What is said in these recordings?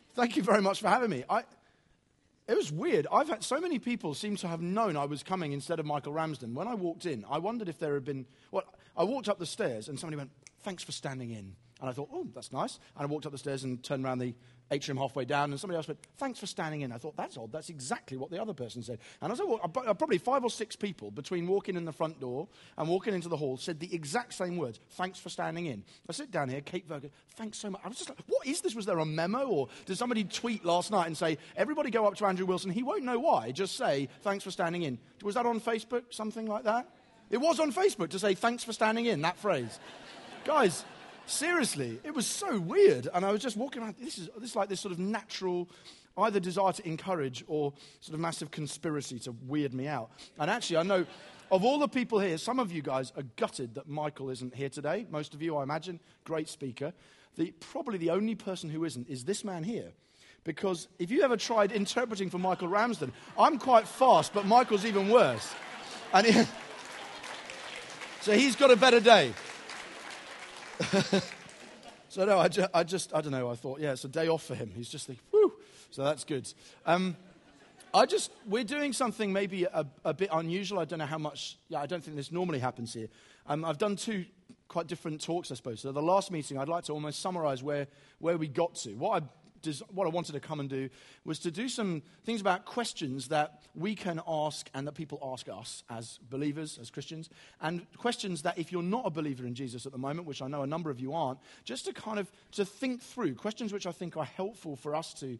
Thank you very much for having me. It was weird. I've had so many people seem to have known I was coming instead of Michael Ramsden. When I walked in, I wondered if there had been... Well, I walked up the stairs and somebody went, "Thanks for standing in." And I thought, oh, that's nice. And I walked up the stairs and turned around the atrium halfway down, and somebody else went, "Thanks for standing in." I thought, that's odd. That's exactly what the other person said. And as I walked, probably 5 or 6 people between walking in the front door and walking into the hall said the exact same words, "Thanks for standing in." I sit down here, Kate Verger, "Thanks so much." I was just like, what is this? Was there a memo? Or did somebody tweet last night and say, "Everybody go up to Andrew Wilson. He won't know why. Just say, 'Thanks for standing in.'" Was that on Facebook? Something like that? It was on Facebook to say, "Thanks for standing in," that phrase. Guys, seriously, it was so weird. And I was just walking around, this is like this sort of natural, either desire to encourage or sort of massive conspiracy to weird me out. And actually, I know, of all the people here, some of you guys are gutted that Michael isn't here today. Most of you, I imagine, great speaker. Probably the only person who isn't is this man here. Because if you ever tried interpreting for Michael Ramsden, I'm quite fast, but Michael's even worse. And so he's got a better day. So no, I don't know, I thought, yeah, it's a day off for him. He's just like, whoo, so that's good. We're doing something maybe a bit unusual. I don't know how much, I don't think this normally happens here. I've done 2 quite different talks, I suppose. So the last meeting, I'd like to almost summarize where we got to. What I wanted to come and do was to do some things about questions that we can ask and that people ask us as believers, as Christians, and questions that if you're not a believer in Jesus at the moment, which I know a number of you aren't, just to kind of to think through, questions which I think are helpful for us to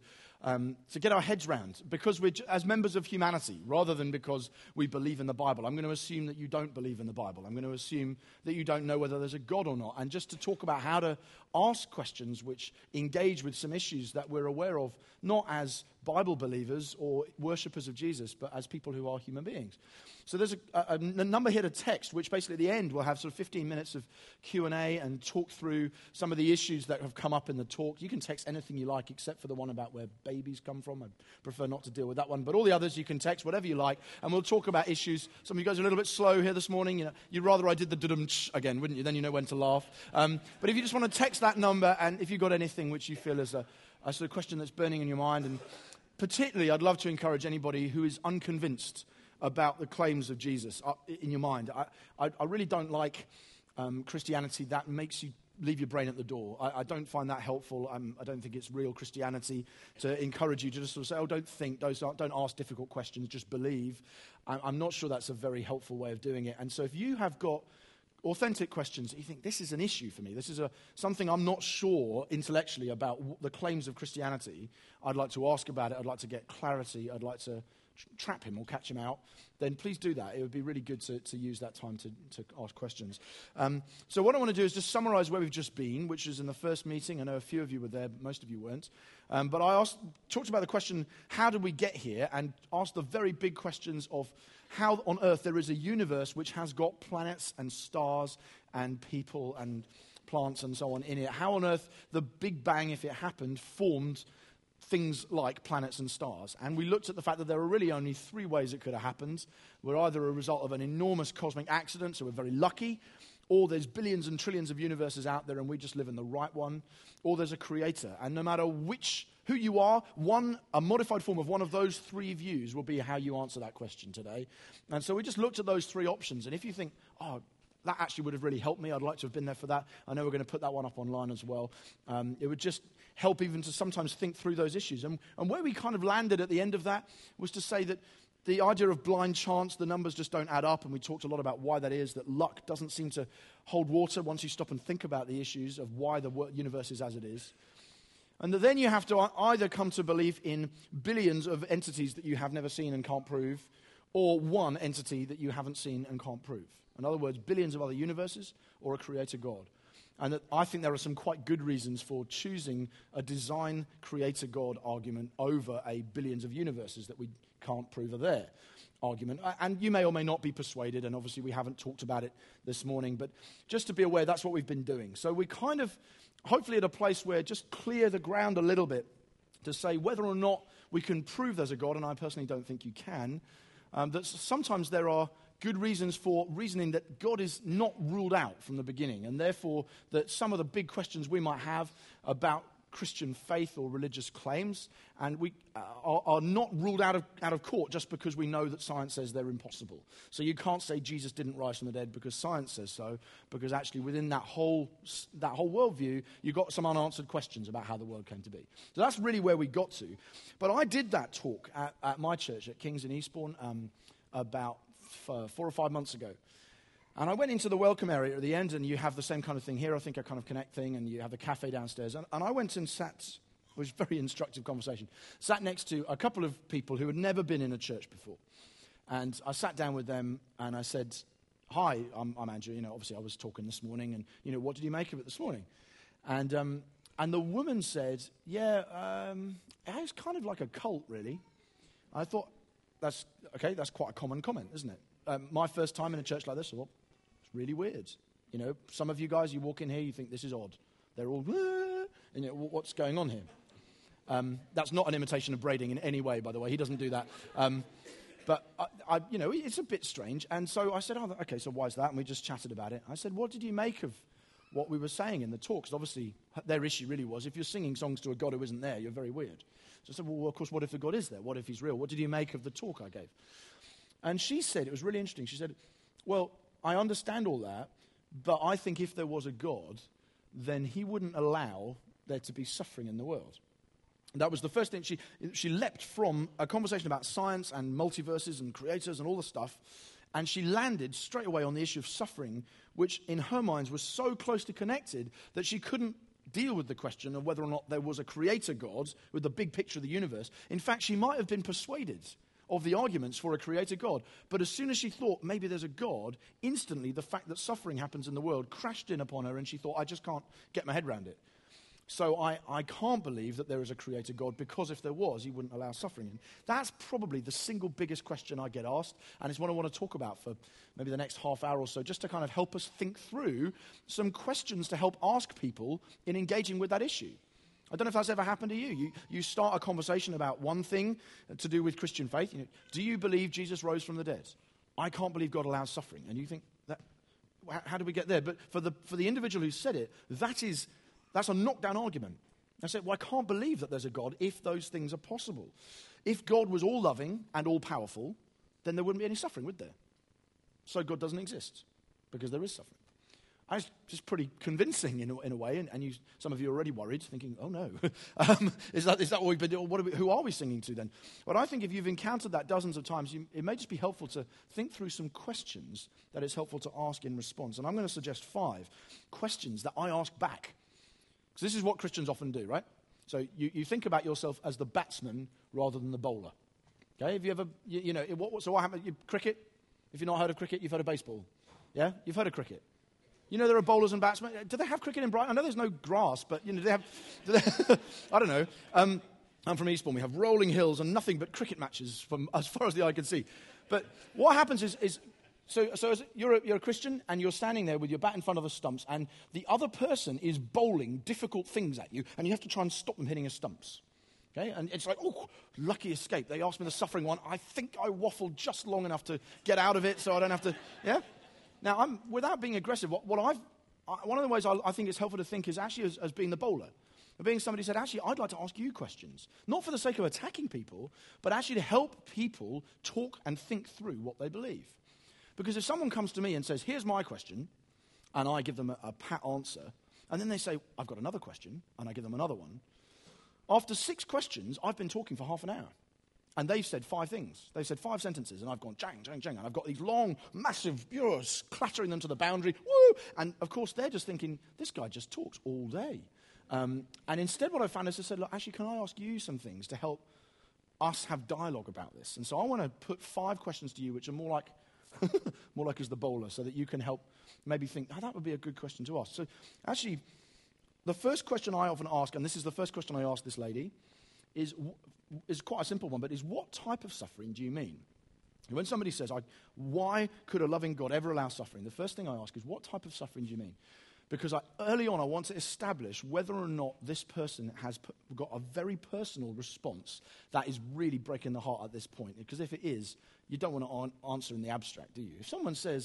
get our heads round, because we're as members of humanity, rather than because we believe in the Bible. I'm going to assume that you don't believe in the Bible. I'm going to assume that you don't know whether there's a God or not, and just to talk about how to ask questions which engage with some issues that we're aware of, not as Bible believers or worshippers of Jesus, but as people who are human beings. So there's a number here to text, which basically at the end we'll have sort of 15 minutes of Q&A and talk through some of the issues that have come up in the talk. You can text anything you like except for the one about where babies come from. I prefer not to deal with that one. But all the others you can text whatever you like, and we'll talk about issues. Some of you guys are a little bit slow here this morning. You know, you'd rather I did the dudum again, wouldn't you? Then you know when to laugh. But if you just want to text that number, and if you've got anything which you feel is a sort of question that's burning in your mind, and particularly I'd love to encourage anybody who is unconvinced about the claims of Jesus in your mind. I really don't like Christianity that makes you leave your brain at the door. I don't find that helpful. I don't think it's real Christianity to encourage you to just sort of say, "Oh, don't think, don't ask difficult questions, just believe." I'm not sure that's a very helpful way of doing it. And so if you have got authentic questions that you think, this is an issue for me, this is something I'm not sure intellectually about the claims of Christianity, I'd like to ask about it, I'd like to get clarity, I'd like to trap him or catch him out, then please do that. It would be really good to use that time to ask questions. So what I want to do is just summarize where we've just been, which is in the first meeting. I know a few of you were there, but most of you weren't. But I talked about the question, how did we get here? And asked the very big questions of how on earth there is a universe which has got planets and stars and people and plants and so on in it. How on earth the Big Bang, if it happened, formed things like planets and stars. And we looked at the fact that there are really only 3 ways it could have happened. We're either a result of an enormous cosmic accident, so we're very lucky, or there's billions and trillions of universes out there and we just live in the right one, or there's a creator. And no matter who you are, a modified form of one of those 3 views will be how you answer that question today. And so we just looked at those 3 options. And if you think, oh, that actually would have really helped me, I'd like to have been there for that, I know we're going to put that one up online as well. It would just help even to sometimes think through those issues. And where we kind of landed at the end of that was to say that the idea of blind chance, the numbers just don't add up, and we talked a lot about why that is, that luck doesn't seem to hold water once you stop and think about the issues of why the universe is as it is. And then you have to either come to believe in billions of entities that you have never seen and can't prove, or one entity that you haven't seen and can't prove. In other words, billions of other universes or a creator God. And that I think there are some quite good reasons for choosing a design creator God argument over a billions of universes that we can't prove are there argument. And you may or may not be persuaded, and obviously we haven't talked about it this morning, but just to be aware, that's what we've been doing. So we kind of, hopefully at a place where just clear the ground a little bit to say whether or not we can prove there's a God, and I personally don't think you can, that sometimes there are good reasons for reasoning that God is not ruled out from the beginning, and therefore that some of the big questions we might have about Christian faith or religious claims, and we are not ruled out of court just because we know that science says they're impossible. So you can't say Jesus didn't rise from the dead because science says so, because actually within that whole worldview, you've got some unanswered questions about how the world came to be. So that's really where we got to. But I did that talk at my church at King's in Eastbourne about 4 or 5 months ago. And I went into the welcome area at the end, and you have the same kind of thing here, I think a kind of connect thing, and you have the cafe downstairs. And I went and sat, it was a very instructive conversation, sat next to a couple of people who had never been in a church before. And I sat down with them, and I said, hi, I'm Andrew. Obviously I was talking this morning, and, what did you make of it this morning? And the woman said, it's kind of like a cult, really. I thought, that's quite a common comment, isn't it? My first time in a church like this, well, it's really weird. Some of you guys, you walk in here, you think this is odd. They're all, and what's going on here? That's not an imitation of Brading in any way, by the way. He doesn't do that. But, it's a bit strange. And so I said, okay, so why is that? And we just chatted about it. I said, what did you make of what we were saying in the talk? Because obviously their issue really was, if you're singing songs to a God who isn't there, you're very weird. So I said, well, of course, what if the God is there? What if he's real? What did you make of the talk I gave? And she said, it was really interesting, she said, well, I understand all that, but I think if there was a God, then he wouldn't allow there to be suffering in the world. And that was the first thing. She leapt from a conversation about science and multiverses and creators and all the stuff, and she landed straight away on the issue of suffering, which in her mind was so closely connected that she couldn't deal with the question of whether or not there was a creator God with the big picture of the universe. In fact, she might have been persuaded of the arguments for a creator God. But as soon as she thought maybe there's a God, instantly the fact that suffering happens in the world crashed in upon her, and she thought, I just can't get my head around it. So I can't believe that there is a creator God, because if there was, he wouldn't allow suffering in. That's probably the single biggest question I get asked, and it's what I want to talk about for maybe the next half hour or so, just to kind of help us think through some questions to help ask people in engaging with that issue. I don't know if that's ever happened to you. You start a conversation about one thing to do with Christian faith. Do you believe Jesus rose from the dead? I can't believe God allows suffering. And you think, how do we get there? But for the individual who said it, that's a knockdown argument. I said, well, I can't believe that there's a God if those things are possible. If God was all loving and all powerful, then there wouldn't be any suffering, would there? So God doesn't exist, because there is suffering. It's just pretty convincing in a way, and some of you are already worried, thinking, oh no, is that what we've been doing? Who are we singing to then? But I think if you've encountered that dozens of times, it may just be helpful to think through some questions that it's helpful to ask in response. And I'm going to suggest 5 questions that I ask back. Because this is what Christians often do, right? So you think about yourself as the batsman rather than the bowler. Okay, have you ever, so what happened? Cricket? If you've not heard of cricket, you've heard of baseball. Yeah, you've heard of cricket. There are bowlers and batsmen. Do they have cricket in Brighton? I know there's no grass, but, do they I don't know. I'm from Eastbourne. We have rolling hills and nothing but cricket matches from as far as the eye can see. But what happens is you're a Christian, and you're standing there with your bat in front of the stumps, and the other person is bowling difficult things at you, and you have to try and stop them hitting the stumps. Okay? And it's like, oh, lucky escape. They asked me the suffering one. I think I waffled just long enough to get out of it so I don't have to, yeah? Now, without being aggressive, one of the ways I think it's helpful to think is actually as being the bowler. Being somebody who said, actually, I'd like to ask you questions. Not for the sake of attacking people, but actually to help people talk and think through what they believe. Because if someone comes to me and says, here's my question, and I give them a pat answer, and then they say, I've got another question, and I give them another one, after 6 questions, I've been talking for half an hour. And they've said 5 things. They've said 5 sentences, and I've gone, jang, jang, jang, and I've got these long, massive bureaus clattering them to the boundary, woo! And, of course, they're just thinking, this guy just talks all day. And instead what I found is I said, look, actually, can I ask you some things to help us have dialogue about this? And so I want to put 5 questions to you, which are more like as the bowler, so that you can help maybe think, that would be a good question to ask. So, actually, the first question I often ask, and this is the first question I asked this lady, is quite a simple one, but is what type of suffering do you mean? When somebody says, why could a loving God ever allow suffering? The first thing I ask is, what type of suffering do you mean? Because early on I want to establish whether or not this person has got a very personal response that is really breaking the heart at this point. Because if it is, you don't want to answer in the abstract, do you? If someone says,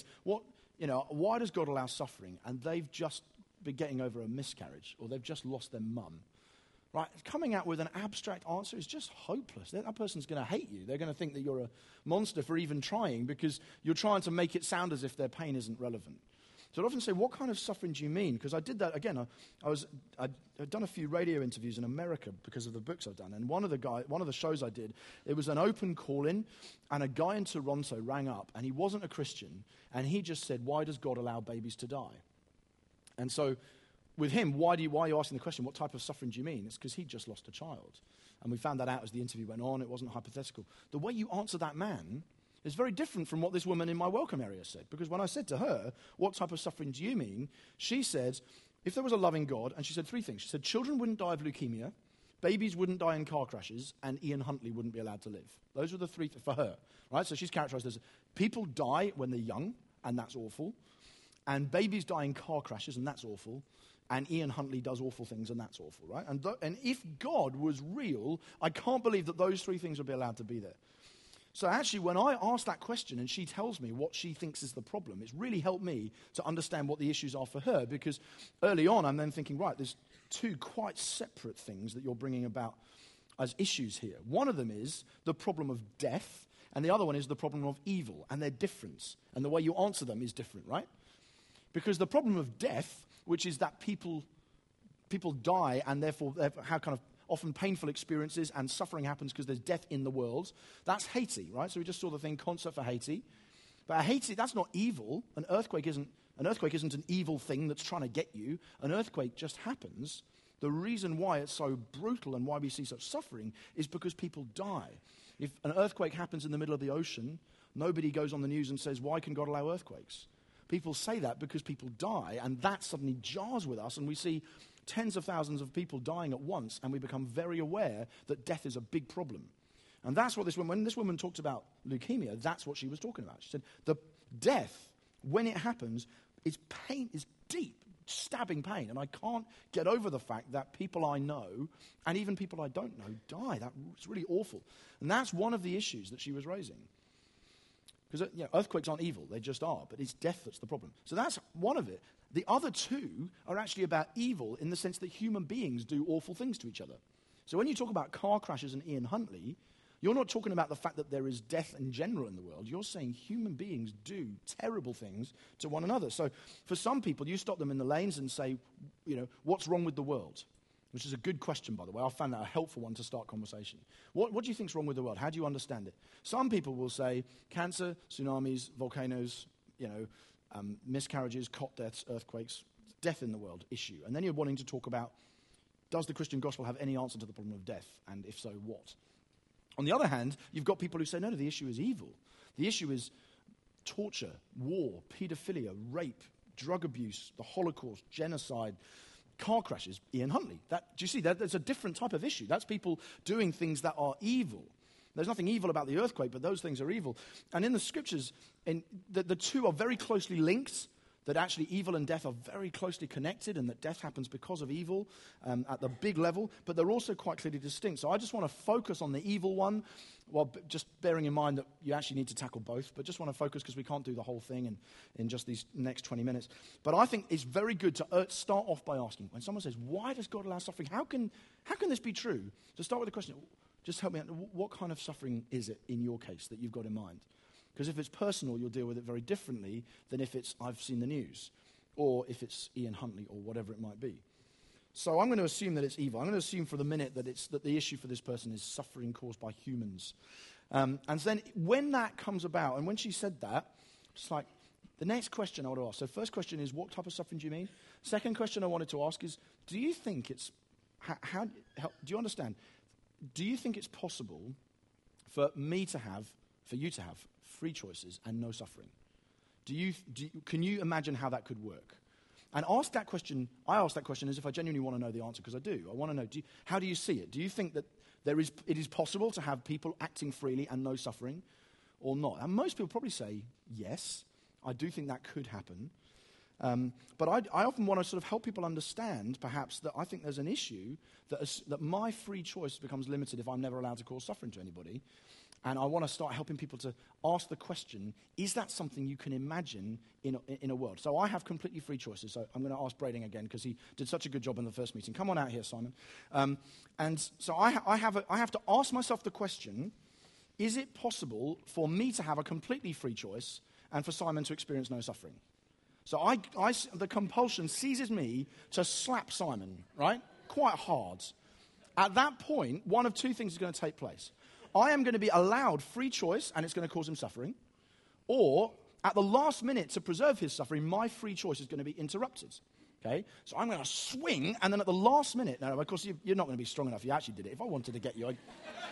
why does God allow suffering? And they've just been getting over a miscarriage, or they've just lost their mum, right? Coming out with an abstract answer is just hopeless. That person's going to hate you. They're going to think that you're a monster for even trying because you're trying to make it sound as if their pain isn't relevant. So I'd often say, what kind of suffering do you mean? Because I did that, again, I'd done a few radio interviews in America because of the books I've done. And one of the shows I did, it was an open call-in, and a guy in Toronto rang up, and he wasn't a Christian, and he just said, why does God allow babies to die? And so with him, why are you asking the question, what type of suffering do you mean? It's because he just lost a child. And we found that out as the interview went on. It wasn't hypothetical. The way you answer that man is very different from what this woman in my welcome area said. Because when I said to her, what type of suffering do you mean? She said, if there was a loving God, and she said three things. She said, children wouldn't die of leukemia, babies wouldn't die in car crashes, and Ian Huntley wouldn't be allowed to live. Those were the three for her. Right? So she's characterized as people die when they're young, and that's awful. And babies die in car crashes, and that's awful. And Ian Huntley does awful things, and that's awful, right? And if God was real, I can't believe that those three things would be allowed to be there. So actually, when I ask that question and she tells me what she thinks is the problem, it's really helped me to understand what the issues are for her, because early on I'm then thinking, right, there's two quite separate things that you're bringing about as issues here. One of them is the problem of death, and the other one is the problem of evil, and they're different, and the way you answer them is different, right? Because the problem of death, which is that people die and therefore have kind of often painful experiences and suffering happens because there's death in the world. That's Haiti, right? So we just saw the thing, concert for Haiti. But Haiti, that's not evil. An earthquake isn't an evil thing that's trying to get you. An earthquake just happens. The reason why it's so brutal and why we see such suffering is because people die. If an earthquake happens in the middle of the ocean, nobody goes on the news and says, why can God allow earthquakes? People say that because people die, and that suddenly jars with us, and we see tens of thousands of people dying at once, and we become very aware that death is a big problem. And that's what when this woman talked about leukemia, that's what she was talking about. She said, the death, when it happens, is pain, is deep, stabbing pain. And I can't get over the fact that people I know, and even people I don't know, die. It's really awful. And that's one of the issues that she was raising. Because earthquakes aren't evil, they just are, but it's death that's the problem. So that's one of it. The other two are actually about evil in the sense that human beings do awful things to each other. So when you talk about car crashes and Ian Huntley, you're not talking about the fact that there is death in general in the world. You're saying human beings do terrible things to one another. So for some people, you stop them in the lanes and say, what's wrong with the world? Which is a good question, by the way. I found that a helpful one to start conversation. What do you think is wrong with the world? How do you understand it? Some people will say cancer, tsunamis, volcanoes, miscarriages, cot deaths, earthquakes, death in the world issue. And then you're wanting to talk about, does the Christian gospel have any answer to the problem of death? And if so, what? On the other hand, you've got people who say, no, the issue is evil. The issue is torture, war, pedophilia, rape, drug abuse, the Holocaust, genocide, car crashes, Ian Huntley. Do you see that? There's a different type of issue. That's people doing things that are evil. There's nothing evil about the earthquake, but those things are evil. And in the scriptures, the two are very closely linked, that actually evil and death are very closely connected, and that death happens because of evil at the big level, but they're also quite clearly distinct. So I just want to focus on the evil one, while just bearing in mind that you actually need to tackle both, but just want to focus because we can't do the whole thing in just these next 20 minutes. But I think it's very good to start off by asking, when someone says, why does God allow suffering? How can this be true? To start with the question, just help me out. What kind of suffering is it in your case that you've got in mind? Because if it's personal, you'll deal with it very differently than if it's I've seen the news, or if it's Ian Huntley, or whatever it might be. So I'm going to assume that it's evil. I'm going to assume for the minute that the issue for this person is suffering caused by humans. And then when that comes about, and when she said that, it's like the next question I want to ask. So first question is, what type of suffering do you mean? Second question I wanted to ask is, do you think it's do you understand? Do you think it's possible for you to have free choices and no suffering? Can you imagine how that could work? And I ask that question as if I genuinely want to know the answer, because I do. I want to know, how do you see it? Do you think that it is possible to have people acting freely and no suffering, or not? And most people probably say, yes, I do think that could happen. But I often want to sort of help people understand, perhaps, that I think there's an issue that my free choice becomes limited if I'm never allowed to cause suffering to anybody. And I want to start helping people to ask the question, is that something you can imagine in a world? So I have completely free choices. So I'm going to ask Brading again because he did such a good job in the first meeting. Come on out here, Simon. And so I have to ask myself the question, is it possible for me to have a completely free choice and for Simon to experience no suffering? So the compulsion seizes me to slap Simon, right? Quite hard. At that point, one of two things is going to take place. I am going to be allowed free choice, and it's going to cause him suffering. Or, at the last minute, to preserve his suffering, my free choice is going to be interrupted. Okay? So I'm going to swing, and then at the last minute, now, of course, you're not going to be strong enough. You actually did it. If I wanted to get you,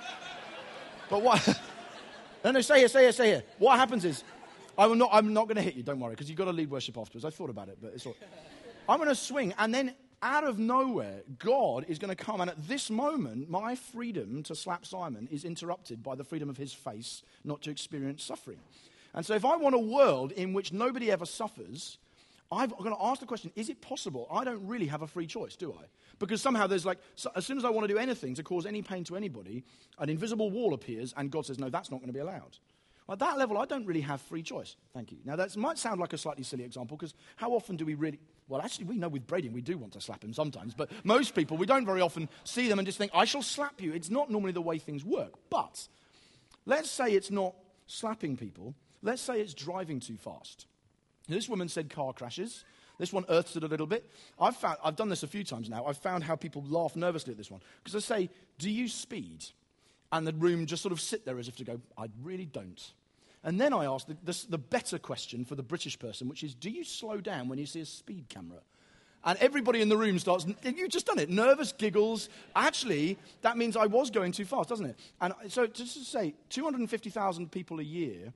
But what... No, stay here. What happens is, I'm not going to hit you, don't worry, because you've got to lead worship afterwards. I thought about it, but it's all... I'm going to swing, and then... out of nowhere, God is going to come, and at this moment, my freedom to slap Simon is interrupted by the freedom of his face not to experience suffering. And so if I want a world in which nobody ever suffers, I'm going to ask the question, is it possible? I don't really have a free choice, do I? Because somehow there's as soon as I want to do anything to cause any pain to anybody, an invisible wall appears, and God says, no, that's not going to be allowed. At that level, I don't really have free choice. Thank you. Now, that might sound like a slightly silly example, because how often do we really... Well, actually, we know with Brading we do want to slap him sometimes, but most people, we don't very often see them and just think, I shall slap you. It's not normally the way things work. But let's say it's not slapping people. Let's say it's driving too fast. Now, this woman said car crashes. This one earths it a little bit. I've done this a few times now. I've found how people laugh nervously at this one. Because I say, do you speed? And the room just sort of sit there as if to go, I really don't. And then I ask the better question for the British person, which is, do you slow down when you see a speed camera? And everybody in the room starts, you've just done it, nervous giggles. Actually, that means I was going too fast, doesn't it? And so just to say, 250,000 people a year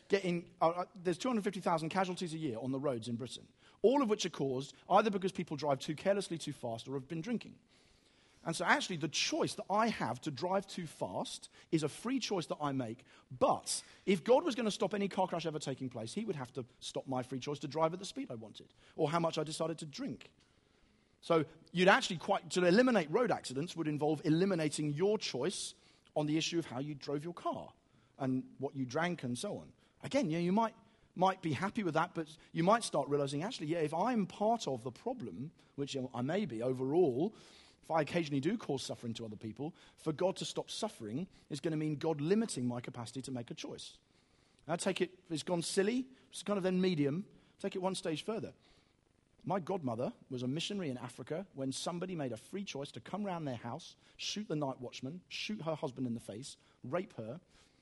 there's 250,000 casualties a year on the roads in Britain, all of which are caused either because people drive too carelessly too fast or have been drinking. And so actually the choice that I have to drive too fast is a free choice that I make. But if God was going to stop any car crash ever taking place, he would have to stop my free choice to drive at the speed I wanted or how much I decided to drink. So you'd actually to eliminate road accidents would involve eliminating your choice on the issue of how you drove your car and what you drank and so on. Again, you might be happy with that, but you might start realizing, actually, if I'm part of the problem, which I may be overall, if I occasionally do cause suffering to other people, for God to stop suffering is going to mean God limiting my capacity to make a choice. Now take it, it's gone silly, it's kind of then medium, take it one stage further. My godmother was a missionary in Africa when somebody made a free choice to come round their house, shoot the night watchman, shoot her husband in the face, rape her,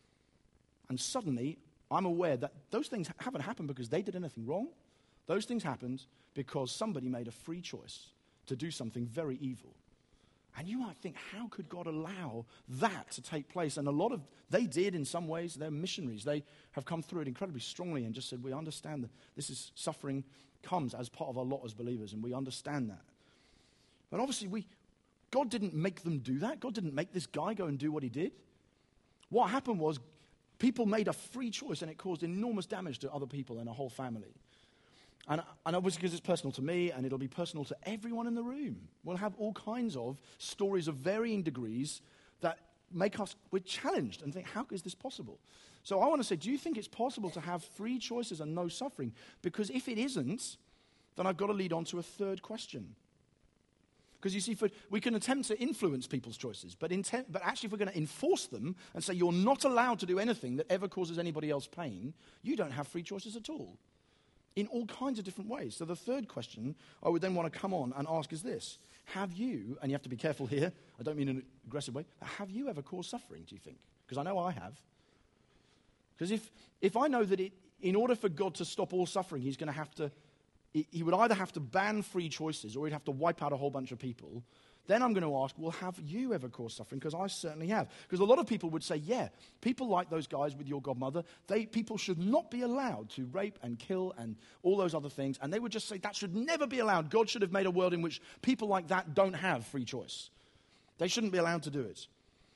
and suddenly I'm aware that those things haven't happened because they did anything wrong. Those things happened because somebody made a free choice to do something very evil. And you might think, how could God allow that to take place? And they did in some ways. They're missionaries. They have come through it incredibly strongly and just said, we understand that suffering comes as part of our lot as believers, and we understand that. But obviously, God didn't make them do that. God didn't make this guy go and do what he did. What happened was people made a free choice, and it caused enormous damage to other people and a whole family. And obviously because it's personal to me, and it'll be personal to everyone in the room. We'll have all kinds of stories of varying degrees that make us, we're challenged and think, how is this possible? So I want to say, do you think it's possible to have free choices and no suffering? Because if it isn't, then I've got to lead on to a third question. Because you see, we can attempt to influence people's choices, but actually if we're going to enforce them and say you're not allowed to do anything that ever causes anybody else pain, you don't have free choices at all. In all kinds of different ways. So the third question I would then want to come on and ask is this. Have you, and you have to be careful here, I don't mean in an aggressive way, have you ever caused suffering, do you think? Because I know I have. Because if I know that in order for God to stop all suffering, he's going to have to, he would either have to ban free choices or he'd have to wipe out a whole bunch of people, then I'm going to ask, well, have you ever caused suffering? Because I certainly have. Because a lot of people would say, yeah, people like those guys with your godmother, people should not be allowed to rape and kill and all those other things. And they would just say that should never be allowed. God should have made a world in which people like that don't have free choice. They shouldn't be allowed to do it.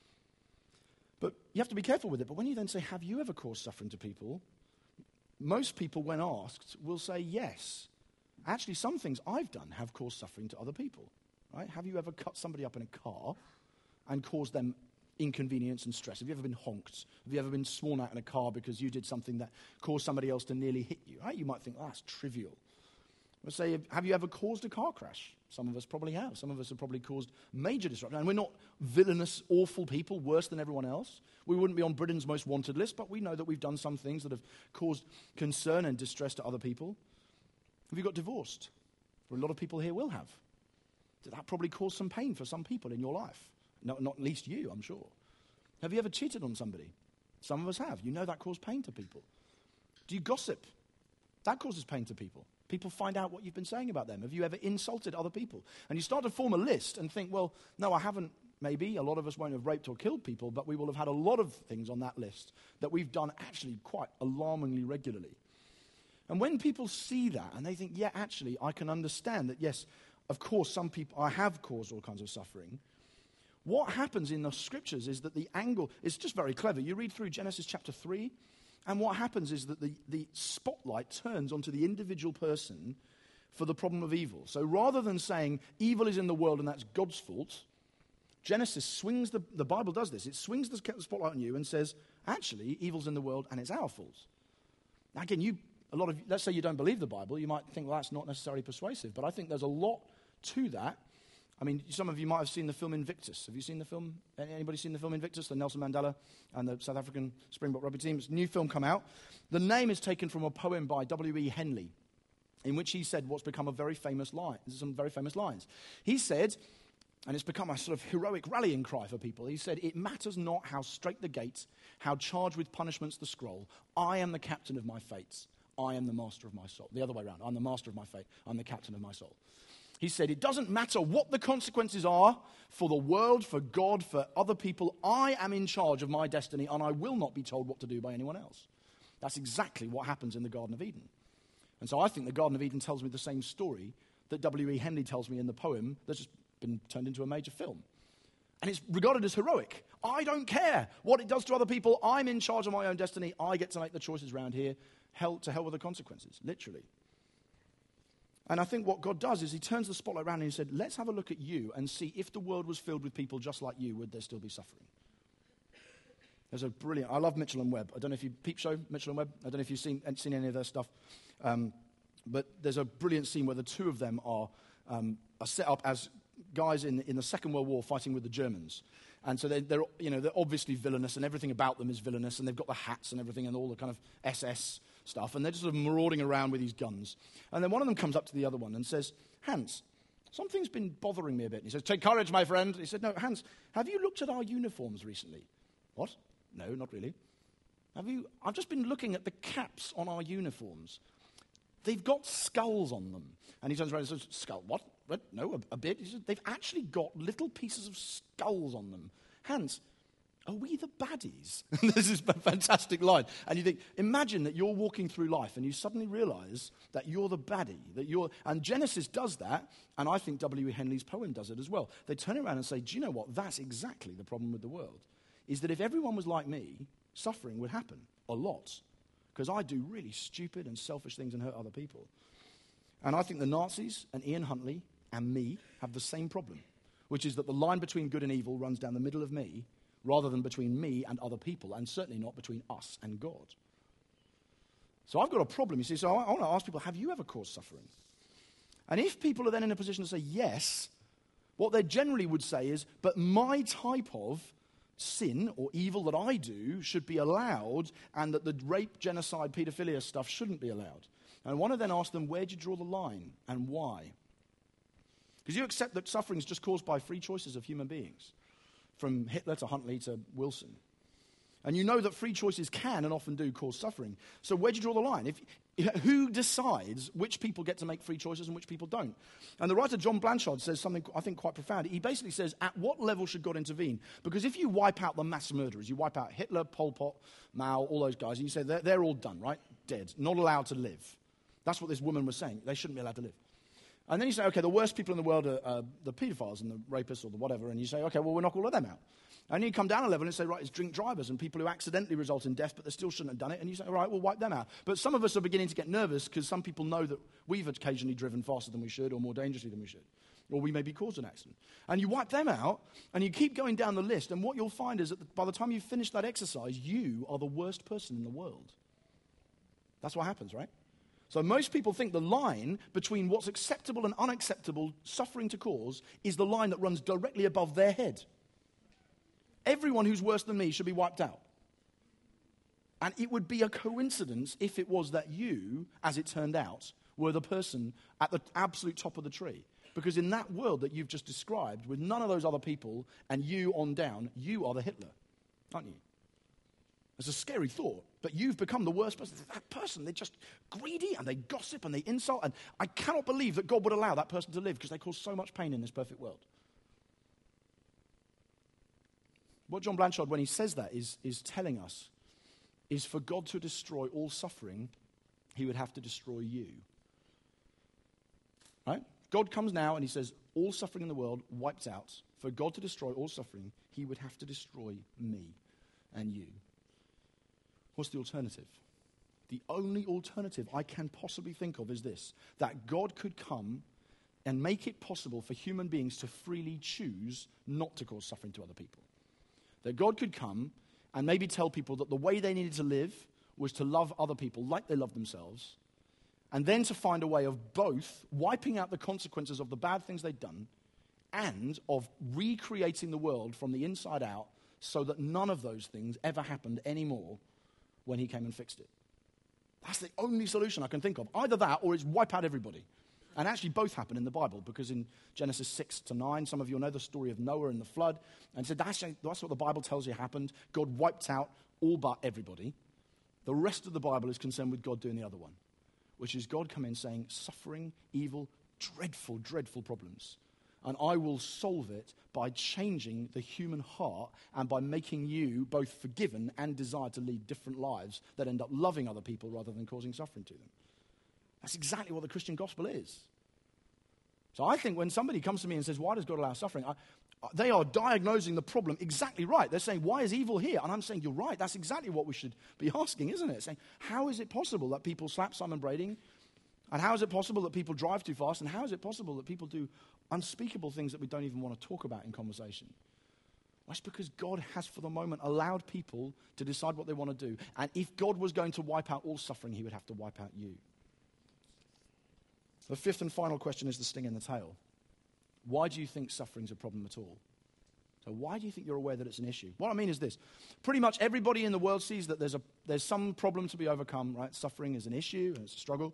But you have to be careful with it. But when you then say, have you ever caused suffering to people? Most people, when asked, will say yes. Actually, some things I've done have caused suffering to other people. Right? Have you ever cut somebody up in a car and caused them inconvenience and stress? Have you ever been honked? Have you ever been sworn at in a car because you did something that caused somebody else to nearly hit you? Right? You might think, that's trivial. Let's say, have you ever caused a car crash? Some of us probably have. Some of us have probably caused major disruption. And we're not villainous, awful people, worse than everyone else. We wouldn't be on Britain's most wanted list, but we know that we've done some things that have caused concern and distress to other people. Have you got divorced? Well, a lot of people here will have. That probably caused some pain for some people in your life. Not least you, I'm sure. Have you ever cheated on somebody? Some of us have. You know that caused pain to people. Do you gossip? That causes pain to people. People find out what you've been saying about them. Have you ever insulted other people? And you start to form a list and think, well, no, I haven't, maybe. A lot of us won't have raped or killed people, but we will have had a lot of things on that list that we've done actually quite alarmingly regularly. And when people see that and they think, yeah, actually, I can understand that, yes, of course, some people, I have caused all kinds of suffering. What happens in the scriptures is that the angle is just very clever. You read through Genesis chapter 3, and what happens is that the spotlight turns onto the individual person for the problem of evil. So rather than saying evil is in the world and that's God's fault, Genesis swings, the Bible does this, it swings the spotlight on you and says, actually, evil's in the world and it's our fault. Now again, let's say you don't believe the Bible, you might think, well, that's not necessarily persuasive, but I think there's a lot to that. I mean, some of you might have seen the film Invictus. Have you seen the film? Anybody seen the film Invictus? The Nelson Mandela and the South African Springbok rugby team. It's a new film come out. The name is taken from a poem by W.E. Henley, in which he said what's become a very famous line. Some very famous lines. He said, and it's become a sort of heroic rallying cry for people. He said, "It matters not how strait the gate, how charged with punishments the scroll. I am the captain of my fates. I am the master of my soul." The other way around. I'm the master of my fate. I'm the captain of my soul. He said, it doesn't matter what the consequences are for the world, for God, for other people. I am in charge of my destiny, and I will not be told what to do by anyone else. That's exactly what happens in the Garden of Eden. And so I think the Garden of Eden tells me the same story that W.E. Henley tells me in the poem that's just been turned into a major film. And it's regarded as heroic. I don't care what it does to other people. I'm in charge of my own destiny. I get to make the choices around here. Hell with the consequences, literally. And I think what God does is he turns the spotlight around and he said, let's have a look at you and see if the world was filled with people just like you, would there still be suffering? There's a brilliant, I love Mitchell and Webb. I don't know if you, Peep Show, Mitchell and Webb, I don't know if you've seen any of their stuff. But there's a brilliant scene where the two of them are set up as guys in the Second World War fighting with the Germans. And so they're obviously villainous and everything about them is villainous and they've got the hats and everything and all the kind of SS stuff, and they're just sort of marauding around with these guns. And then one of them comes up to the other one and says, Hans, something's been bothering me a bit. And he says, take courage, my friend. He said, no, Hans, have you looked at our uniforms recently? What? No, not really. I've just been looking at the caps on our uniforms. They've got skulls on them. And he turns around and says, skull, what? No, a bit. He said, they've actually got little pieces of skulls on them. Hans, are we the baddies? This is a fantastic line. And you think, imagine that you're walking through life and you suddenly realize that you're the baddie. And Genesis does that, and I think W.E. Henley's poem does it as well. They turn around and say, do you know what? That's exactly the problem with the world, is that if everyone was like me, suffering would happen a lot, because I do really stupid and selfish things and hurt other people. And I think the Nazis and Ian Huntley and me have the same problem, which is that the line between good and evil runs down the middle of me, rather than between me and other people, and certainly not between us and God. So I've got a problem, you see. So I want to ask people, have you ever caused suffering? And if people are then in a position to say yes, what they generally would say is, but my type of sin or evil that I do should be allowed, and that the rape, genocide, paedophilia stuff shouldn't be allowed. And I want to then ask them, where do you draw the line, and why? Because you accept that suffering is just caused by free choices of human beings, from Hitler to Huntley to Wilson. And you know that free choices can and often do cause suffering. So where do you draw the line? Who decides which people get to make free choices and which people don't? And the writer John Blanchard says something I think quite profound. He basically says, at what level should God intervene? Because if you wipe out the mass murderers, you wipe out Hitler, Pol Pot, Mao, all those guys, and you say they're all done, right? Dead, not allowed to live. That's what this woman was saying. They shouldn't be allowed to live. And then you say, okay, the worst people in the world are the paedophiles and the rapists or the whatever, and you say, okay, well, we'll knock all of them out. And you come down a level and say, right, it's drink drivers and people who accidentally result in death, but they still shouldn't have done it, and you say, all right, we'll wipe them out. But some of us are beginning to get nervous because some people know that we've occasionally driven faster than we should or more dangerously than we should. or we maybe caused an accident. And you wipe them out, and you keep going down the list, and what you'll find is that by the time you've finished that exercise, you are the worst person in the world. That's what happens, right? So most people think the line between what's acceptable and unacceptable suffering to cause is the line that runs directly above their head. Everyone who's worse than me should be wiped out. And it would be a coincidence if it was that you, as it turned out, were the person at the absolute top of the tree. Because in that world that you've just described, with none of those other people and you on down, you are the Hitler, aren't you? It's a scary thought, but you've become the worst person. That person, they're just greedy and they gossip and they insult. And I cannot believe that God would allow that person to live because they cause so much pain in this perfect world. What John Blanchard, when he says that, is telling us is for God to destroy all suffering, he would have to destroy you. Right? God comes now and he says, all suffering in the world wiped out. For God to destroy all suffering, he would have to destroy me and you. What's the alternative? The only alternative I can possibly think of is this, that God could come and make it possible for human beings to freely choose not to cause suffering to other people. That God could come and maybe tell people that the way they needed to live was to love other people like they love themselves, and then to find a way of both wiping out the consequences of the bad things they'd done and of recreating the world from the inside out so that none of those things ever happened anymore when he came and fixed it. That's the only solution I can think of. Either that or it's wipe out everybody. And actually both happen in the Bible, because in Genesis 6-9, some of you know the story of Noah and the flood, and said that's what the Bible tells you happened. God wiped out all but everybody. The rest of the Bible is concerned with God doing the other one, which is God coming saying, suffering, evil, dreadful, dreadful problems. And I will solve it by changing the human heart and by making you both forgiven and desire to lead different lives that end up loving other people rather than causing suffering to them. That's exactly what the Christian gospel is. So I think when somebody comes to me and says, why does God allow suffering? They are diagnosing the problem exactly right. They're saying, why is evil here? And I'm saying, you're right. That's exactly what we should be asking, isn't it? Saying, how is it possible that people slap Simon Brading? And how is it possible that people drive too fast? And how is it possible that people do unspeakable things that we don't even want to talk about in conversation? Well, it's because God has, for the moment, allowed people to decide what they want to do. And if God was going to wipe out all suffering, he would have to wipe out you. The fifth and final question is the sting in the tail. Why do you think suffering's a problem at all? So why do you think you're aware that it's an issue? What I mean is this. Pretty much everybody in the world sees that there's some problem to be overcome, right? Suffering is an issue and it's a struggle.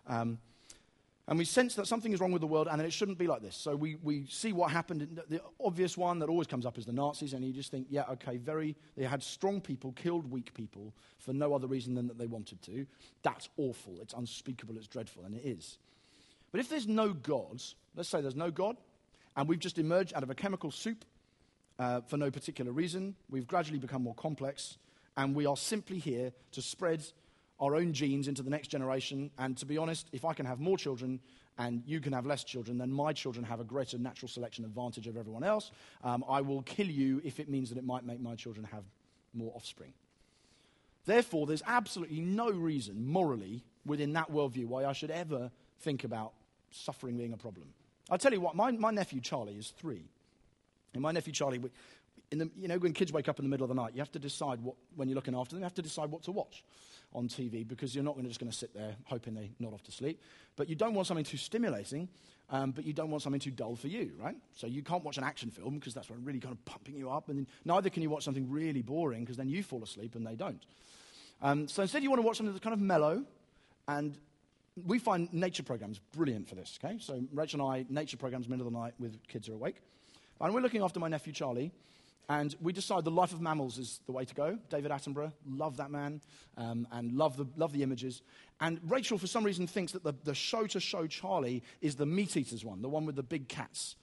And we sense that something is wrong with the world and that it shouldn't be like this. So we see what happened. The obvious one that always comes up is the Nazis, and you just think, yeah, okay, they had strong people, killed weak people for no other reason than that they wanted to. That's awful. It's unspeakable. It's dreadful, and it is. But if there's no God, let's say there's no God, and we've just emerged out of a chemical soup for no particular reason, we've gradually become more complex, and we are simply here to spread our own genes into the next generation. And to be honest, if I can have more children and you can have less children, then my children have a greater natural selection advantage over everyone else. I will kill you if it means that it might make my children have more offspring. Therefore, there's absolutely no reason morally within that worldview why I should ever think about suffering being a problem. I'll tell you what, my nephew Charlie is 3. And my nephew Charlie, when kids wake up in the middle of the night, you have to decide when you're looking after them, you have to decide what to watch on TV, because you're not just going to sit there hoping they nod off to sleep. But you don't want something too stimulating, but you don't want something too dull for you, right? So you can't watch an action film because that's really kind of pumping you up, and then neither can you watch something really boring because then you fall asleep and they don't. So instead you want to watch something that's kind of mellow, and we find nature programs brilliant for this, okay? So Rachel and I, nature programs middle of the night with kids are awake. And we're looking after my nephew Charlie, and we decide The Life of Mammals is the way to go. David Attenborough, love that man, and love the images. And Rachel, for some reason, thinks that the show to show Charlie is the Meat Eaters one, the one with the big cats.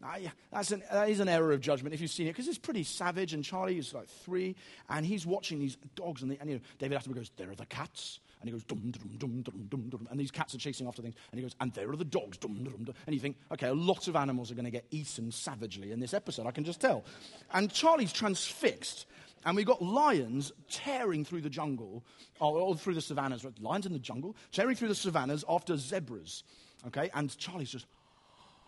That is an error of judgment if you've seen it, because it's pretty savage, and Charlie is like 3, and he's watching these dogs, and David Attenborough goes, there are the cats. And he goes, dum, dum, dum, dum, dum, dum, and these cats are chasing after things. And he goes, and there are the dogs, dum, dum, dum. And you think, okay, a lot of animals are going to get eaten savagely in this episode, I can just tell. And Charlie's transfixed, and we've got lions tearing through the jungle, or through the savannas, right? Lions in the jungle, tearing through the savannas after zebras, okay? And Charlie's just,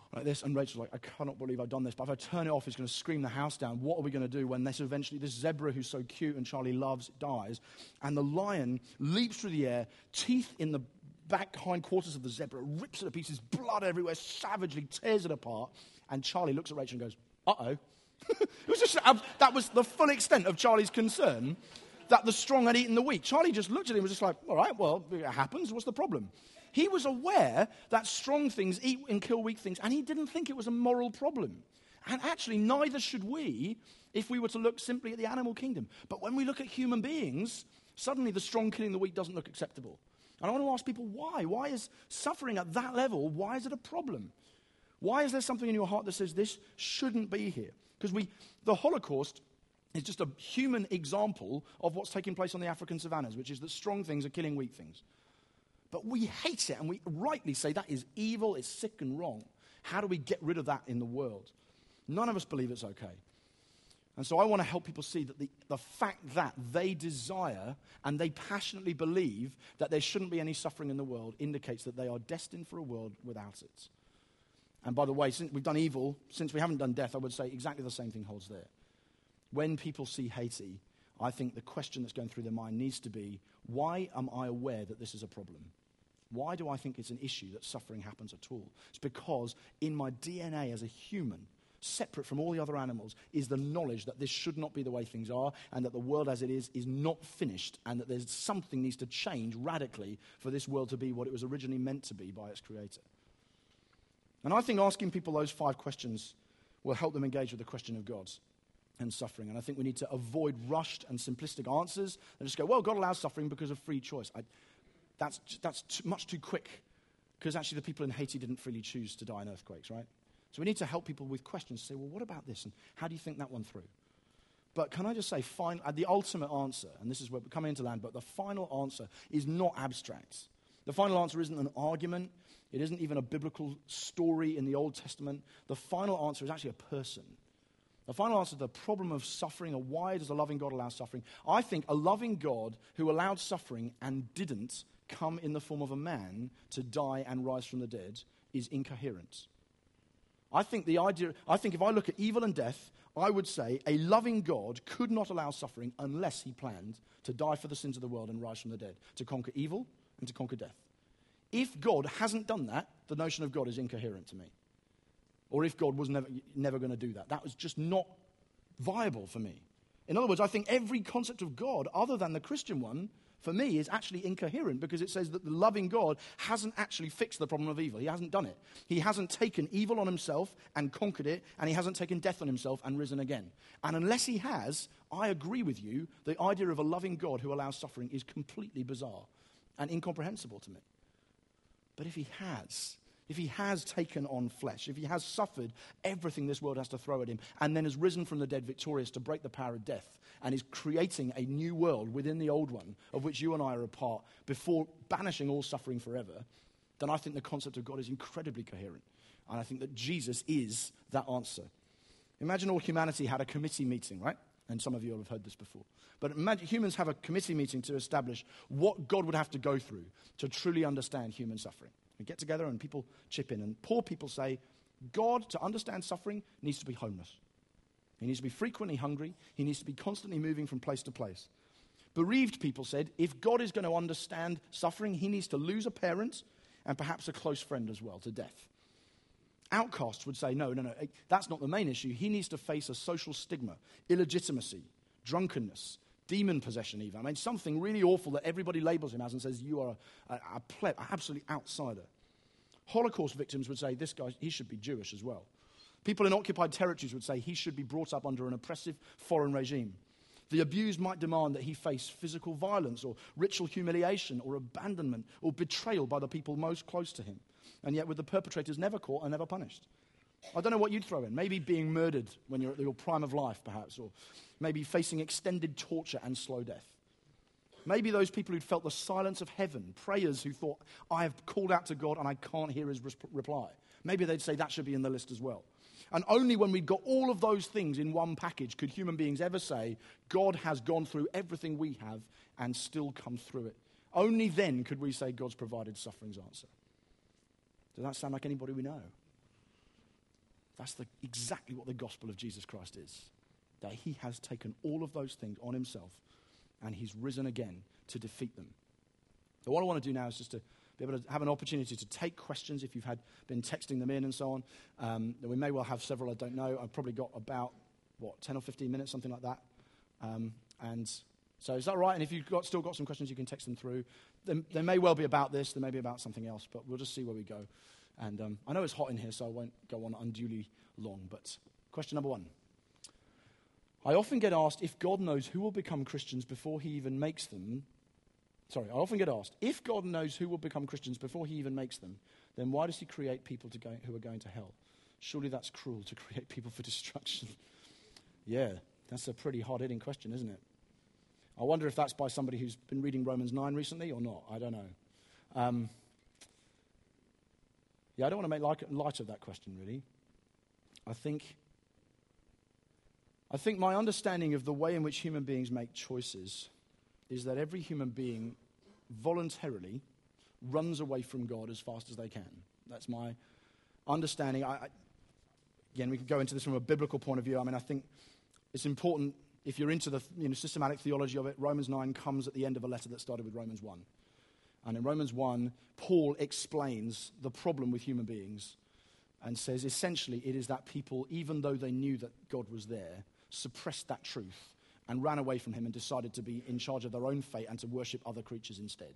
like this, and Rachel's like, I cannot believe I've done this, but if I turn it off, it's going to scream the house down. What are we going to do when this zebra who's so cute and Charlie loves dies? And the lion leaps through the air, teeth in the back hindquarters of the zebra, rips it to pieces, blood everywhere, savagely tears it apart, and Charlie looks at Rachel and goes, uh-oh. It was just, that was the full extent of Charlie's concern that the strong had eaten the weak. Charlie just looked at him and was just like, all right, well, it happens, what's the problem? He was aware that strong things eat and kill weak things, and he didn't think it was a moral problem. And actually, neither should we if we were to look simply at the animal kingdom. But when we look at human beings, suddenly the strong killing the weak doesn't look acceptable. And I want to ask people why. Why is suffering at that level, why is it a problem? Why is there something in your heart that says this shouldn't be here? Because the Holocaust is just a human example of what's taking place on the African savannas, which is that strong things are killing weak things. But we hate it, and we rightly say that is evil, it's sick and wrong. How do we get rid of that in the world? None of us believe it's okay. And so I want to help people see that the fact that they desire and they passionately believe that there shouldn't be any suffering in the world indicates that they are destined for a world without it. And by the way, since we've done evil, since we haven't done death, I would say exactly the same thing holds there. When people see Haiti, I think the question that's going through their mind needs to be, why am I aware that this is a problem? Why do I think it's an issue that suffering happens at all? It's because in my DNA as a human, separate from all the other animals, is the knowledge that this should not be the way things are, and that the world as it is not finished, and that there's something needs to change radically for this world to be what it was originally meant to be by its creator. And I think asking people those 5 questions will help them engage with the question of God and suffering. And I think we need to avoid rushed and simplistic answers and just go, well, God allows suffering because of free choice. That's much too quick, because actually the people in Haiti didn't freely choose to die in earthquakes, right? So we need to help people with questions, say, well, what about this? And how do you think that one through? But can I just say, the ultimate answer, and this is where we're coming into land, but the final answer is not abstract. The final answer isn't an argument. It isn't even a biblical story in the Old Testament. The final answer is actually a person. The final answer to the problem of suffering, or why does a loving God allow suffering? I think a loving God who allowed suffering and didn't come in the form of a man to die and rise from the dead is incoherent. I think if I look at evil and death, I would say a loving God could not allow suffering unless he planned to die for the sins of the world and rise from the dead, to conquer evil and to conquer death. If God hasn't done that, the notion of God is incoherent to me. Or if God was never going to do that. That was just not viable for me. In other words, I think every concept of God, other than the Christian one, for me, is actually incoherent, because it says that the loving God hasn't actually fixed the problem of evil. He hasn't done it. He hasn't taken evil on himself and conquered it, and he hasn't taken death on himself and risen again. And unless he has, I agree with you, the idea of a loving God who allows suffering is completely bizarre and incomprehensible to me. But if he has taken on flesh, if he has suffered everything this world has to throw at him, and then has risen from the dead victorious to break the power of death, and is creating a new world within the old one, of which you and I are a part, before banishing all suffering forever, then I think the concept of God is incredibly coherent. And I think that Jesus is that answer. Imagine all humanity had a committee meeting, right? And some of you have heard this before. But imagine humans have a committee meeting to establish what God would have to go through to truly understand human suffering. We get together and people chip in. And poor people say, God, to understand suffering, needs to be homeless. He needs to be frequently hungry. He needs to be constantly moving from place to place. Bereaved people said, if God is going to understand suffering, he needs to lose a parent and perhaps a close friend as well to death. Outcasts would say, no, that's not the main issue. He needs to face a social stigma, illegitimacy, drunkenness, demon possession even. I mean, something really awful that everybody labels him as and says, you are a pleb, an absolute outsider. Holocaust victims would say, this guy, he should be Jewish as well. People in occupied territories would say he should be brought up under an oppressive foreign regime. The abused might demand that he face physical violence or ritual humiliation or abandonment or betrayal by the people most close to him. And yet with the perpetrators never caught and never punished. I don't know what you'd throw in. Maybe being murdered when you're at your prime of life, perhaps, or maybe facing extended torture and slow death. Maybe those people who'd felt the silence of heaven, prayers who thought, I have called out to God and I can't hear his reply. Maybe they'd say that should be in the list as well. And only when we'd got all of those things in one package could human beings ever say, God has gone through everything we have and still come through it. Only then could we say God's provided suffering's answer. Does that sound like anybody we know? That's exactly what the gospel of Jesus Christ is. That he has taken all of those things on himself and he's risen again to defeat them. So what I want to do now is just to be able to have an opportunity to take questions if you've been texting them in and so on. We may well have several, I don't know. I've probably got about, 10 or 15 minutes, something like that. And so is that right? And if you've still got some questions, you can text them through. They may well be about this, they may be about something else, but we'll just see where we go. And I know it's hot in here, so I won't go on unduly long. But question number 1. I often get asked if God knows who will become Christians before he even makes them. I often get asked, if God knows who will become Christians before he even makes them, then why does he create people who are going to hell? Surely that's cruel to create people for destruction. Yeah, that's a pretty hard-hitting question, isn't it? I wonder if that's by somebody who's been reading Romans 9 recently or not. I don't know. I don't want to make light of that question, really. I think my understanding of the way in which human beings make choices is that every human being voluntarily runs away from God as fast as they can. That's my understanding. Again, we could go into this from a biblical point of view. I think it's important, if you're into the systematic theology of it, Romans 9 comes at the end of a letter that started with Romans 1. And in Romans 1, Paul explains the problem with human beings and says essentially it is that people, even though they knew that God was there, suppressed that truth and ran away from him and decided to be in charge of their own fate and to worship other creatures instead.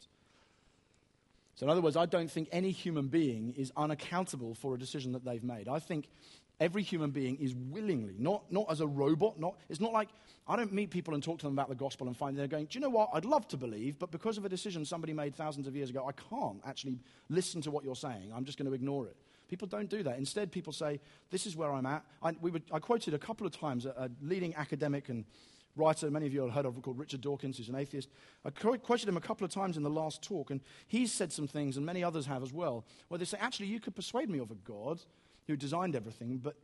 So in other words, I don't think any human being is unaccountable for a decision that they've made. I think every human being is willingly, not as a robot. It's not like I don't meet people and talk to them about the gospel and find they're going, do you know what, I'd love to believe, but because of a decision somebody made thousands of years ago, I can't actually listen to what you're saying. I'm just going to ignore it. People don't do that. Instead, people say, this is where I'm at. I quoted a couple of times a leading academic and writer, many of you have heard of, called Richard Dawkins, who's an atheist. I quoted him a couple of times in the last talk, and he's said some things, and many others have as well, where they say, actually, you could persuade me of a God who designed everything, but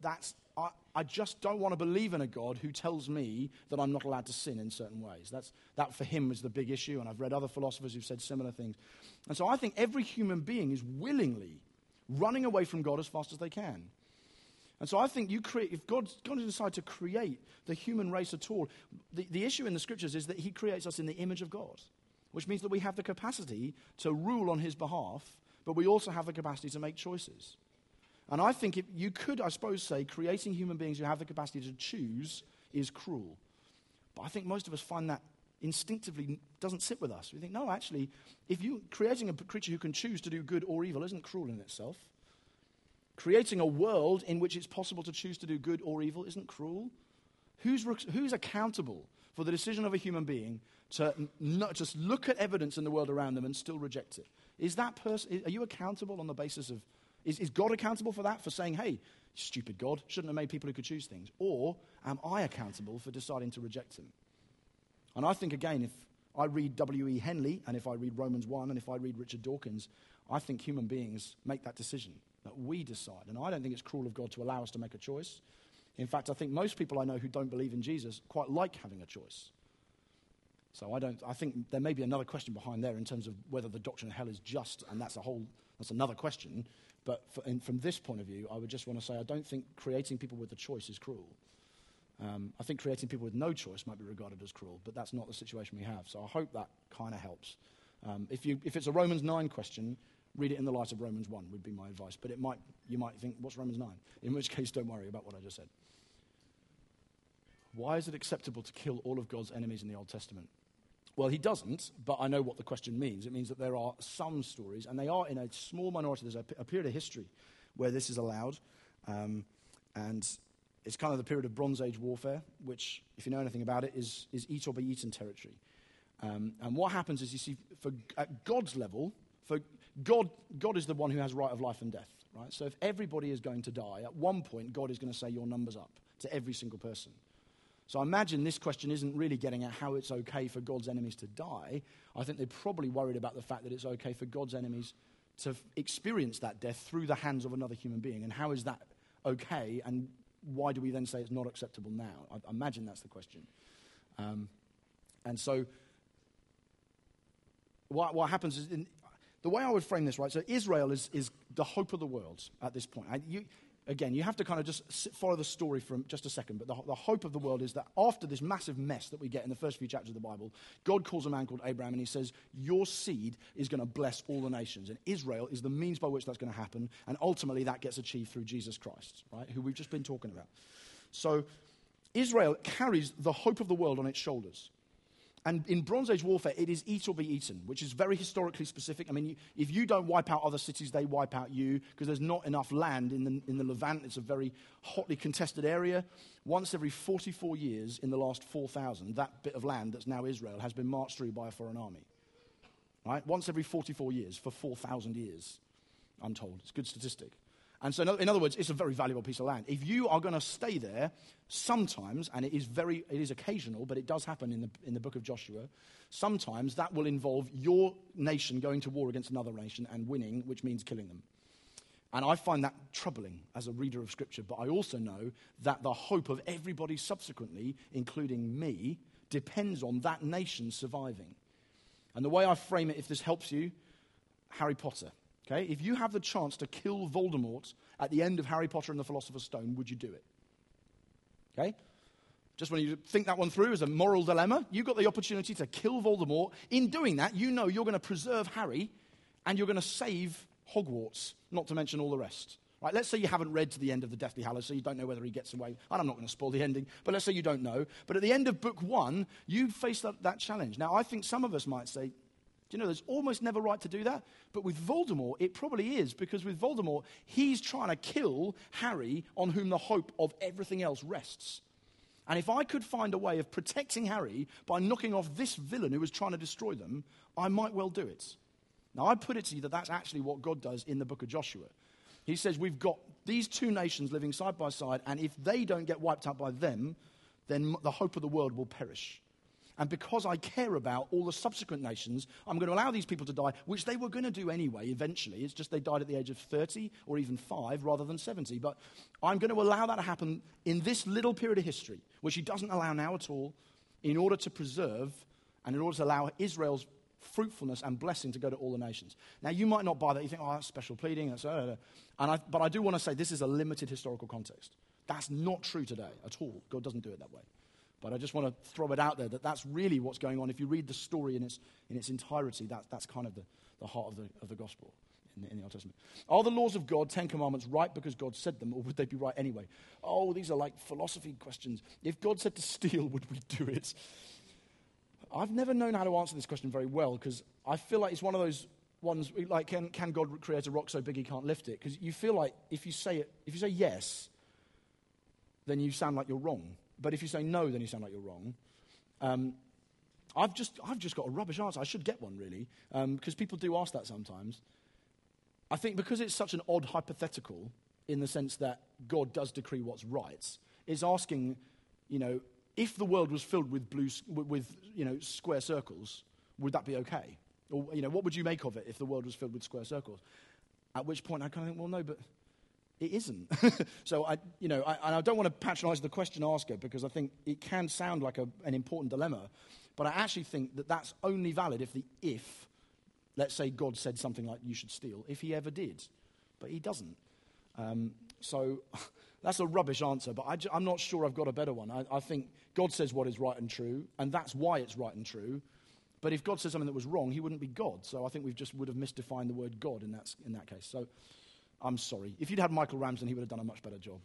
I just don't want to believe in a God who tells me that I'm not allowed to sin in certain ways. That for him was the big issue, and I've read other philosophers who've said similar things. And so I think every human being is willingly running away from God as fast as they can. And so I think if God decides to create the human race at all, the issue in the scriptures is that he creates us in the image of God, which means that we have the capacity to rule on his behalf, but we also have the capacity to make choices. And I think you could, I suppose, say creating human beings who have the capacity to choose is cruel. But I think most of us find that instinctively doesn't sit with us. We think, no, actually, creating a creature who can choose to do good or evil isn't cruel in itself. Creating a world in which it's possible to choose to do good or evil isn't cruel. Who's accountable for the decision of a human being to not just look at evidence in the world around them and still reject it? Is that person? Are you accountable on the basis of? Is God accountable for that? For saying, "Hey, stupid God, shouldn't have made people who could choose things," or am I accountable for deciding to reject him? And I think again, if I read W.E. Henley and if I read Romans 1 and if I read Richard Dawkins, I think human beings make that decision. That we decide. And I don't think it's cruel of God to allow us to make a choice. In fact, I think most people I know who don't believe in Jesus quite like having a choice. So I think there may be another question behind there in terms of whether the doctrine of hell is just, and that's another question. But from this point of view, I would just want to say I don't think creating people with a choice is cruel. I think creating people with no choice might be regarded as cruel, but that's not the situation we have. So I hope that kind of helps. If it's a Romans 9 question, read it in the light of Romans 1 would be my advice. But you might think, what's Romans 9? In which case, don't worry about what I just said. Why is it acceptable to kill all of God's enemies in the Old Testament? Well, he doesn't, but I know what the question means. It means that there are some stories, and they are in a small minority. There's a period of history where this is allowed, and it's kind of the period of Bronze Age warfare, which, if you know anything about it, is eat or be eaten territory. And what happens is, you see, at God's level, God is the one who has right of life and death, right? So if everybody is going to die, at one point, God is going to say your number's up to every single person. So I imagine this question isn't really getting at how it's okay for God's enemies to die. I think they're probably worried about the fact that it's okay for God's enemies to experience that death through the hands of another human being. And how is that okay? And why do we then say it's not acceptable now? I imagine that's the question. And so what happens is, the way I would frame this, right, so Israel is the hope of the world at this point. again, you have to kind of just follow the story for just a second, but the hope of the world is that after this massive mess that we get in the first few chapters of the Bible, God calls a man called Abraham and he says, your seed is going to bless all the nations. And Israel is the means by which that's going to happen, and ultimately that gets achieved through Jesus Christ, right, who we've just been talking about. So Israel carries the hope of the world on its shoulders. And in Bronze Age warfare, it is eat or be eaten, which is very historically specific. I mean, if you don't wipe out other cities, they wipe out you, because there's not enough land in the Levant. It's a very hotly contested area. Once every 44 years in the last 4,000, that bit of land that's now Israel has been marched through by a foreign army. Right? Once every 44 years for 4,000 years, I'm told. It's a good statistic. And so, in other words, it's a very valuable piece of land. If you are going to stay there, sometimes, and it is occasional, but it does happen in the book of Joshua, sometimes that will involve your nation going to war against another nation and winning, which means killing them. And I find that troubling as a reader of Scripture, but I also know that the hope of everybody subsequently, including me, depends on that nation surviving. And the way I frame it, if this helps you, Harry Potter. Okay? If you have the chance to kill Voldemort at the end of Harry Potter and the Philosopher's Stone, would you do it? Okay? Just when you think that one through as a moral dilemma, you've got the opportunity to kill Voldemort. In doing that, you know you're going to preserve Harry and you're going to save Hogwarts, not to mention all the rest. Right? Let's say you haven't read to the end of the Deathly Hallows, so you don't know whether he gets away. And I'm not going to spoil the ending, but let's say you don't know. But at the end of book 1, you face that challenge. Now, I think some of us might say, do you know, there's almost never right to do that. But with Voldemort, it probably is, because with Voldemort, he's trying to kill Harry, on whom the hope of everything else rests. And if I could find a way of protecting Harry by knocking off this villain who was trying to destroy them, I might well do it. Now, I put it to you that that's actually what God does in the book of Joshua. He says we've got these two nations living side by side, and if they don't get wiped out by them, then the hope of the world will perish. And because I care about all the subsequent nations, I'm going to allow these people to die, which they were going to do anyway eventually. It's just they died at the age of 30 or even 5 rather than 70. But I'm going to allow that to happen in this little period of history, which he doesn't allow now at all, in order to preserve and in order to allow Israel's fruitfulness and blessing to go to all the nations. Now, you might not buy that. You think, oh, that's special pleading. But I do want to say this is a limited historical context. That's not true today at all. God doesn't do it that way. But I just want to throw it out there that that's really what's going on. If you read the story in its entirety, that's kind of the heart of the gospel in the Old Testament. Are the laws of God, 10 Commandments, right because God said them, or would they be right anyway? Oh, these are like philosophy questions. If God said to steal, would we do it? I've never known how to answer this question very well, because I feel like it's one of those ones, like, can God create a rock so big he can't lift it? Because you feel like if you say yes, then you sound like you're wrong. But if you say no, then you sound like you're wrong. I've just got a rubbish answer. I should get one, really, because people do ask that sometimes. I think because it's such an odd hypothetical, in the sense that God does decree what's right, is asking, if the world was filled with square circles, would that be okay? Or what would you make of it if the world was filled with square circles? At which point I kind of think, well, no, but it isn't. So I don't want to patronize the question asker, because I think it can sound like an important dilemma, but I actually think that that's only valid if, let's say God said something like you should steal, if he ever did, but he doesn't. So that's a rubbish answer, but I'm not sure I've got a better one. I think God says what is right and true, and that's why it's right and true. But if God said something that was wrong, he wouldn't be God. So I think would have misdefined the word God in that case. So I'm sorry. If you'd had Michael Ramsden, he would have done a much better job.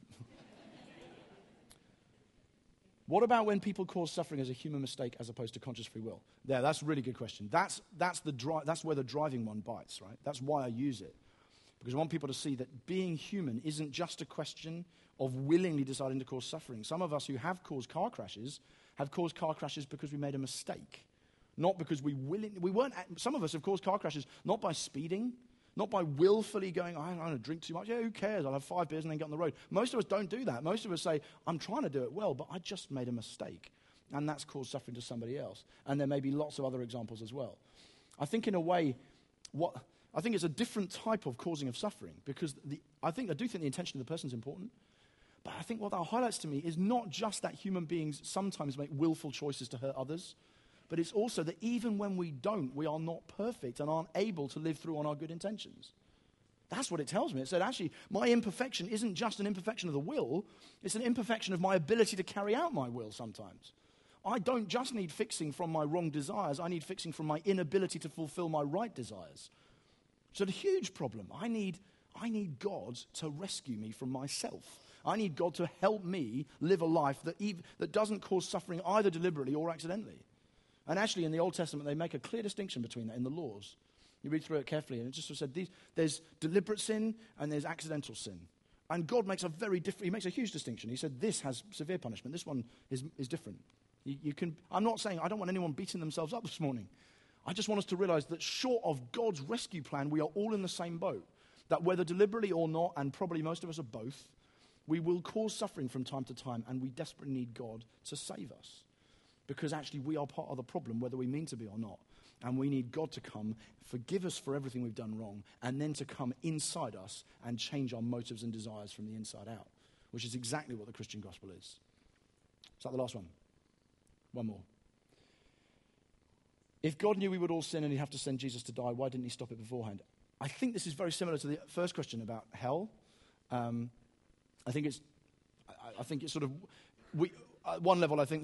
What about when people cause suffering as a human mistake as opposed to conscious free will? Yeah, that's a really good question. That's where the driving one bites, right? That's why I use it. Because I want people to see that being human isn't just a question of willingly deciding to cause suffering. Some of us who have caused car crashes have caused car crashes because we made a mistake. Not because some of us have caused car crashes not by speeding, not by willfully going, I'm going to drink too much. Yeah, who cares? I'll have 5 beers and then get on the road. Most of us don't do that. Most of us say, I'm trying to do it well, but I just made a mistake. And that's caused suffering to somebody else. And there may be lots of other examples as well. I think in a way, I think it's a different type of causing of suffering, because I do think the intention of the person is important. But I think what that highlights to me is not just that human beings sometimes make willful choices to hurt others, but it's also that even when we don't, we are not perfect and aren't able to live through on our good intentions. That's what it tells me. It said, actually, my imperfection isn't just an imperfection of the will, it's an imperfection of my ability to carry out my will sometimes. I don't just need fixing from my wrong desires, I need fixing from my inability to fulfill my right desires. It's a huge problem. I need God to rescue me from myself. I need God to help me live a life that doesn't cause suffering either deliberately or accidentally. And actually, in the Old Testament, they make a clear distinction between that in the laws. You read through it carefully, and it just said there's deliberate sin and there's accidental sin. And God makes he makes a huge distinction. He said this has severe punishment. This one is different. I'm not saying I don't want anyone beating themselves up this morning. I just want us to realize that short of God's rescue plan, we are all in the same boat. That whether deliberately or not, and probably most of us are both, we will cause suffering from time to time, and we desperately need God to save us. Because actually we are part of the problem, whether we mean to be or not. And we need God to come, forgive us for everything we've done wrong, and then to come inside us and change our motives and desires from the inside out, which is exactly what the Christian gospel is. Is that the last one? One more. If God knew we would all sin and he'd have to send Jesus to die, why didn't he stop it beforehand? I think this is very similar to the first question about hell. I think it's sort of, at one level I think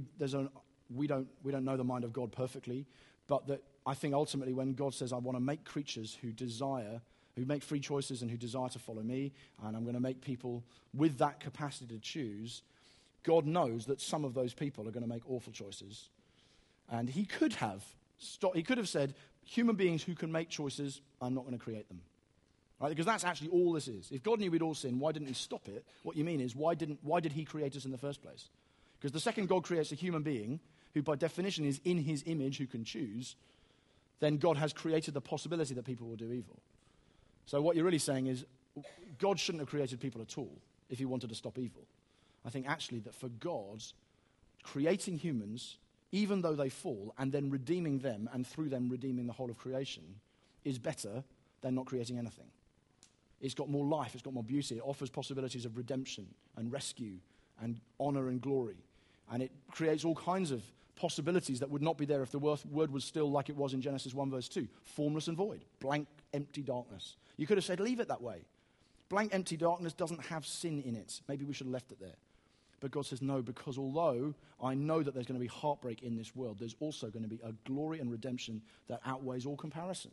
we don't know the mind of God perfectly, but that I think ultimately when God says, I want to make creatures who make free choices and who desire to follow me, and I'm going to make people with that capacity to choose, God knows that some of those people are going to make awful choices. And he could have said, human beings who can make choices, I'm not going to create them. Right? Because that's actually all this is. If God knew we'd all sin, why didn't he stop it? What you mean is, why did he create us in the first place? Because the second God creates a human being, who by definition is in his image, who can choose, then God has created the possibility that people will do evil. So what you're really saying is, God shouldn't have created people at all if he wanted to stop evil. I think actually that for God, creating humans, even though they fall, and then redeeming them, and through them redeeming the whole of creation, is better than not creating anything. It's got more life, it's got more beauty, it offers possibilities of redemption and rescue and honor and glory. And it creates all kinds of possibilities that would not be there if the word was still like it was in Genesis 1 verse 2, formless and void, blank, empty darkness. You could have said, leave it that way. Blank, empty darkness doesn't have sin in it. Maybe we should have left it there. But God says, no, because although I know that there's going to be heartbreak in this world, there's also going to be a glory and redemption that outweighs all comparison.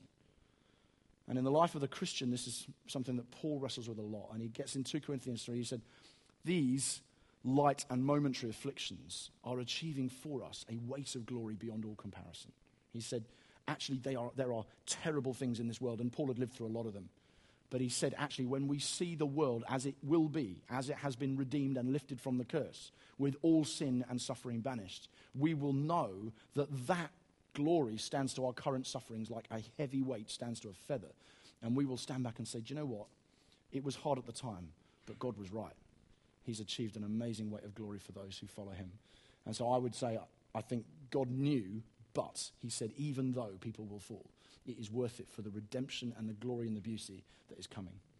And in the life of the Christian, this is something that Paul wrestles with a lot. And he gets in 2 Corinthians 3, he said, these light and momentary afflictions are achieving for us a weight of glory beyond all comparison. He said, actually, there are terrible things in this world, and Paul had lived through a lot of them. But he said, actually, when we see the world as it will be, as it has been redeemed and lifted from the curse, with all sin and suffering banished, we will know that glory stands to our current sufferings like a heavy weight stands to a feather. And we will stand back and say, do you know what? It was hard at the time, but God was right. He's achieved an amazing weight of glory for those who follow him. And so I would say, I think God knew, but he said, even though people will fall, it is worth it for the redemption and the glory and the beauty that is coming.